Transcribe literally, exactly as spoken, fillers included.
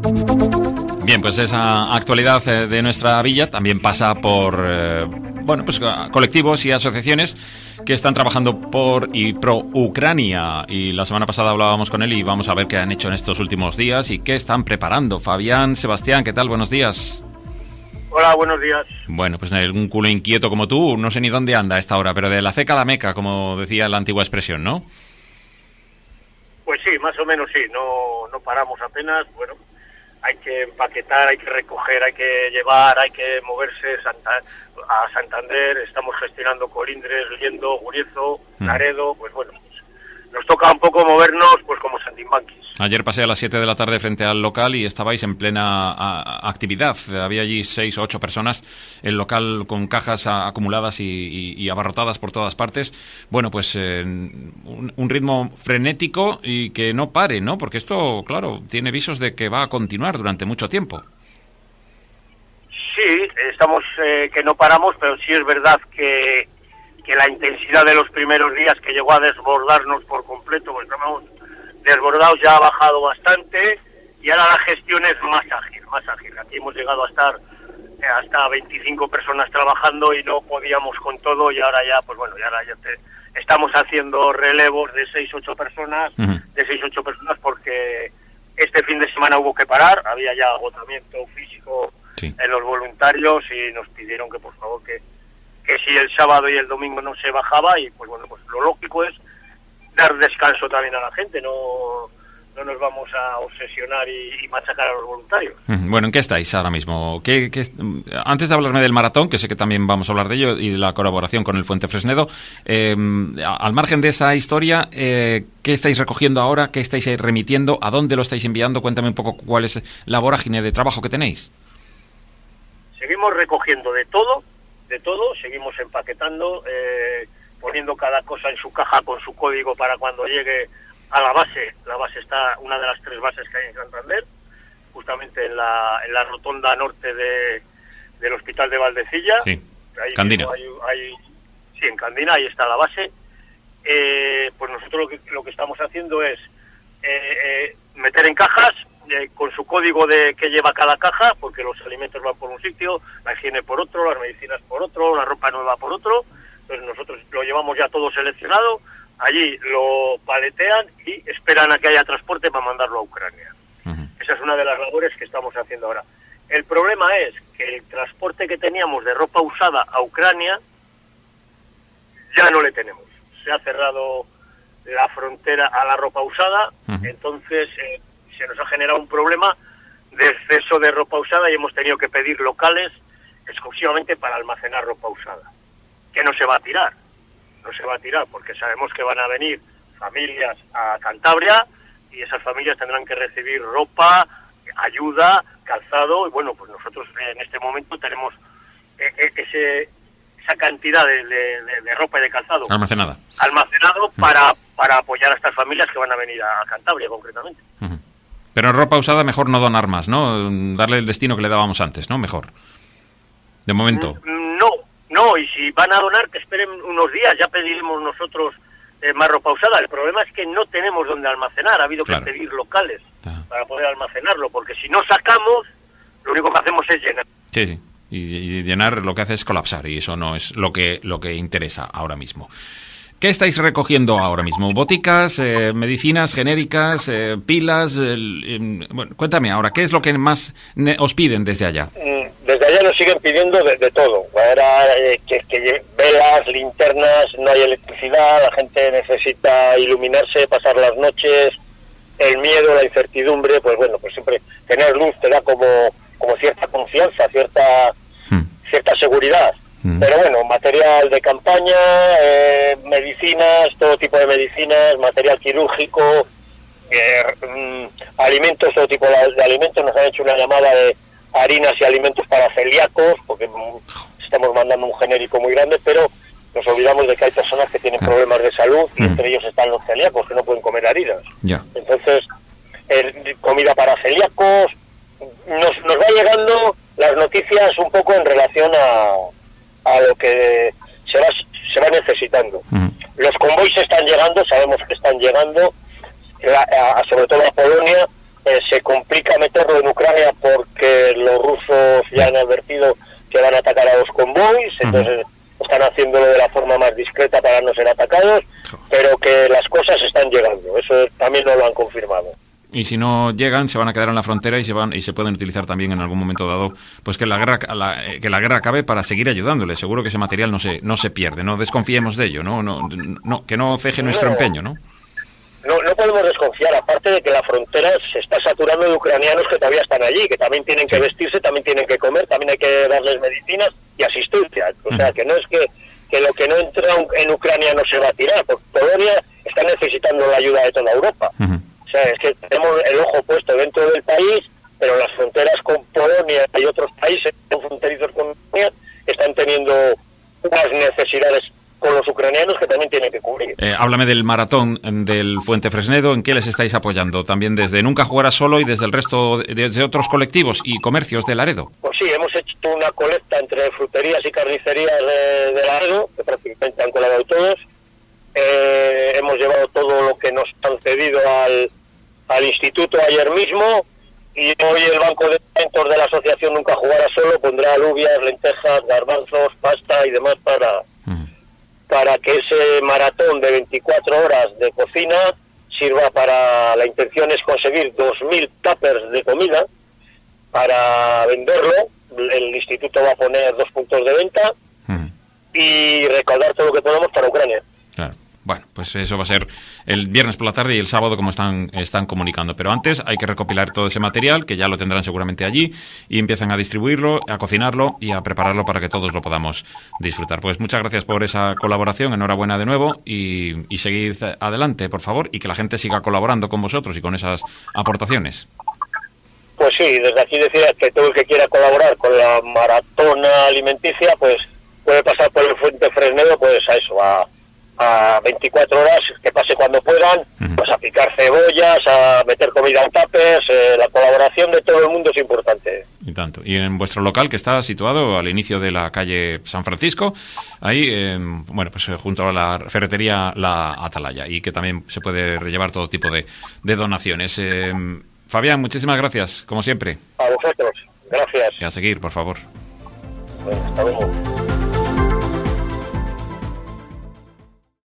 Bien, pues esa actualidad de nuestra villa también pasa por eh, bueno, pues colectivos y asociaciones que están trabajando por y pro Ucrania. Y la semana pasada hablábamos con él y vamos a ver qué han hecho en estos últimos días y qué están preparando. Fabián, Sebastián, ¿qué tal? Buenos días. Hola, buenos días. Bueno, pues un culo inquieto como tú, no sé ni dónde anda a esta hora, pero de la ceca a la meca, como decía la antigua expresión, ¿no? Pues sí, más o menos sí, no, no paramos apenas, bueno, hay que empaquetar, hay que recoger, hay que llevar, hay que moverse Santa, a Santander, estamos gestionando Colindres, Liendo, Guriezo, Laredo, mm. pues bueno, pues nos toca un poco movernos pues como saltimbanquis. Ayer pasé a las siete de la tarde frente al local y estabais en plena a, actividad. Había allí seis o ocho personas, el local con cajas a, acumuladas y, y, y abarrotadas por todas partes. Bueno, pues eh, un, un ritmo frenético y que no pare, ¿no? Porque esto, claro, tiene visos de que va a continuar durante mucho tiempo. Sí, estamos eh, que no paramos, pero sí es verdad que, que la intensidad de los primeros días que llegó a desbordarnos por completo, pues estamos desbordados, ya ha bajado bastante y ahora la gestión es más ágil, más ágil. Aquí hemos llegado a estar eh, hasta veinticinco personas trabajando y no podíamos con todo y ahora ya, pues bueno, y ahora ya te, estamos haciendo relevos de seis, ocho personas, uh-huh. de seis, ocho personas porque este fin de semana hubo que parar, había ya agotamiento físico sí. en los voluntarios y nos pidieron que por favor que, que si el sábado y el domingo no se bajaba y pues bueno, pues lo lógico es dar descanso también a la gente, no, no nos vamos a obsesionar y, y machacar a los voluntarios. Bueno, ¿en qué estáis ahora mismo? ¿Qué, qué, antes de hablarme del maratón, que sé que también vamos a hablar de ello, y de la colaboración con el Fuentefresnedo, eh, al margen de esa historia, eh, ¿qué estáis recogiendo ahora? ¿Qué estáis remitiendo? ¿A dónde lo estáis enviando? Cuéntame un poco cuál es la vorágine de trabajo que tenéis. Seguimos recogiendo de todo, de todo, seguimos empaquetando, eh, poniendo cada cosa en su caja con su código para cuando llegue a la base. La base está, una de las tres bases que hay en Santander, justamente en la, en la rotonda norte de, del Hospital de Valdecilla. Sí, ahí Candina. Hay, hay, sí, en Candina, ahí está la base. Eh, pues nosotros lo que, lo que estamos haciendo es eh, eh, meter en cajas eh, con su código de que lleva cada caja, porque los alimentos van por un sitio, la higiene por otro, las medicinas por otro, la ropa nueva por otro. Entonces nosotros lo llevamos ya todo seleccionado, allí lo paletean y esperan a que haya transporte para mandarlo a Ucrania. Uh-huh. Esa es una de las labores que estamos haciendo ahora. El problema es que el transporte que teníamos de ropa usada a Ucrania ya no le tenemos. Se ha cerrado la frontera a la ropa usada, uh-huh. entonces eh, se nos ha generado un problema de exceso de ropa usada y hemos tenido que pedir locales exclusivamente para almacenar ropa usada. Que no se va a tirar, no se va a tirar porque sabemos que van a venir familias a Cantabria y esas familias tendrán que recibir ropa, ayuda, calzado y bueno, pues nosotros en este momento tenemos ese, esa cantidad de, de, de ropa y de calzado almacenada almacenado uh-huh. para, para apoyar a estas familias que van a venir a Cantabria concretamente. Uh-huh. Pero en ropa usada mejor no donar más, ¿no? Darle el destino que le dábamos antes, ¿no? Mejor. De momento. No. No, y si van a donar, que esperen unos días, ya pediremos nosotros eh, más ropa usada. El problema es que no tenemos donde almacenar, ha habido claro. que pedir locales ah. para poder almacenarlo, porque si no sacamos, lo único que hacemos es llenar. Sí, sí, y, y llenar lo que hace es colapsar, y eso no es lo que, lo que interesa ahora mismo. ¿Qué estáis recogiendo ahora mismo? ¿Boticas, eh, medicinas genéricas, eh, pilas? Eh, eh, bueno, cuéntame ahora, ¿qué es lo que más ne- os piden desde allá? Desde allá nos siguen pidiendo de, de todo. Ahora eh, que, que velas, linternas, no hay electricidad, la gente necesita iluminarse, pasar las noches, el miedo, la incertidumbre, pues bueno, pues siempre tener luz te da como, como cierta confianza, cierta, hmm. cierta seguridad. Pero bueno, material de campaña, eh, medicinas, todo tipo de medicinas, material quirúrgico, eh, mm, alimentos, todo tipo de, de alimentos. Nos han hecho una llamada de harinas y alimentos para celíacos, porque mm, estamos mandando un genérico muy grande, pero nos olvidamos de que hay personas que tienen problemas de salud y entre ellos están los celíacos, que no pueden comer harinas. Yeah. Entonces, eh, comida para celíacos, nos, nos va llegando las noticias un poco en relación a... a lo que se va, se va necesitando. Uh-huh. Los convoys están llegando, sabemos que están llegando, la, a, sobre todo a Polonia, eh, se complica meterlo en Ucrania porque los rusos ya han advertido que van a atacar a los convoys, entonces uh-huh. están haciéndolo de la forma más discreta para no ser atacados, pero que las cosas están llegando, eso también nos lo han confirmado. Y si no llegan, se van a quedar en la frontera y se van y se pueden utilizar también en algún momento dado, pues que la guerra la, que la guerra acabe para seguir ayudándole. Seguro que ese material no se no se pierde, no desconfiemos de ello, no no, no que no ceje nuestro no, empeño, ¿no? No no podemos desconfiar, aparte de que la frontera se está saturando de ucranianos que todavía están allí, que también tienen que vestirse, también tienen que comer, también hay que darles medicinas y asistencia. O sea, uh-huh. que no es que, que lo que no entra en Ucrania no se va a tirar, porque Polonia está necesitando la ayuda de toda Europa. Uh-huh. O sea, es que tenemos el ojo puesto dentro del país, pero las fronteras con Polonia y otros países fronterizos con Ucrania están teniendo unas necesidades con los ucranianos que también tienen que cubrir. Eh, háblame del maratón del Fuente Fresnedo, ¿en qué les estáis apoyando? También desde Nunca Jugarás Solo y desde el resto de, de otros colectivos y comercios de Laredo. Pues sí, hemos hecho una colecta entre fruterías y carnicerías de, de Laredo, que prácticamente han colaborado todos. Eh, hemos llevado todo lo que nos han cedido al, al instituto ayer mismo, y hoy el banco de alimentos de la asociación Nunca Jugarás Solo pondrá alubias, lentejas, garbanzos, pasta y demás para, uh-huh. para que ese maratón de veinticuatro horas de cocina sirva para... La intención es conseguir dos mil tuppers de comida para venderlo. El instituto va a poner dos puntos de venta uh-huh. y recaudar todo lo que podamos para Ucrania. Claro. Bueno, pues eso va a ser el viernes por la tarde y el sábado, como están están comunicando. Pero antes hay que recopilar todo ese material, que ya lo tendrán seguramente allí, y empiezan a distribuirlo, a cocinarlo y a prepararlo para que todos lo podamos disfrutar. Pues muchas gracias por esa colaboración, enhorabuena de nuevo, y, y seguid adelante, por favor, y que la gente siga colaborando con vosotros y con esas aportaciones. Pues sí, desde aquí decir que todo el que quiera colaborar con la maratona alimenticia, pues puede pasar por el Fuente Fresnedo, pues a eso, a... a veinticuatro horas, que pase cuando puedan, uh-huh. pues a picar cebollas, a meter comida en tapes, eh, la colaboración de todo el mundo es importante. Y tanto. Y en vuestro local, que está situado al inicio de la calle San Francisco, ahí, eh, bueno, pues junto a la ferretería La Atalaya, y que también se puede llevar todo tipo de, de donaciones. Eh, Fabián, muchísimas gracias, como siempre. A vosotros, gracias. Y a seguir, por favor. Bueno, hasta luego.